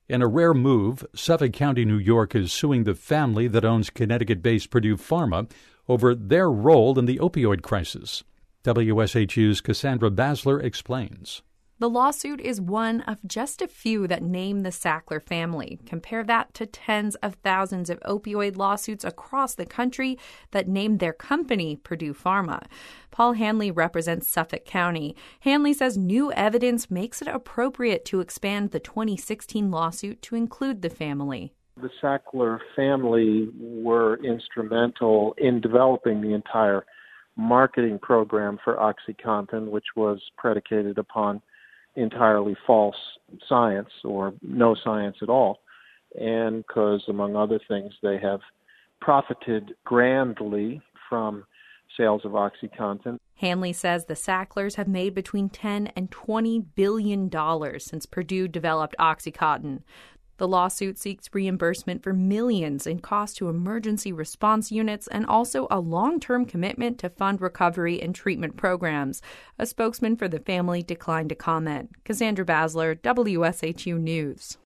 In a rare move, Suffolk County, New York is suing the family that owns Connecticut-based Purdue Pharma over their role in the opioid crisis. WSHU's Cassandra Basler explains. The lawsuit is one of just a few that name the Sackler family. Compare that to tens of thousands of opioid lawsuits across the country that name their company Purdue Pharma. Paul Hanley represents Suffolk County. Hanley says new evidence makes it appropriate to expand the 2016 lawsuit to include the family. The Sackler family were instrumental in developing the entire marketing program for OxyContin, which was predicated upon entirely false science or no science at all. And because, among other things, they have profited grandly from sales of OxyContin. Hanley says the Sacklers have made between $10 and $20 billion since Purdue developed OxyContin. The lawsuit seeks reimbursement for millions in costs to emergency response units and also a long-term commitment to fund recovery and treatment programs. A spokesman for the family declined to comment. Cassandra Basler, WSHU News.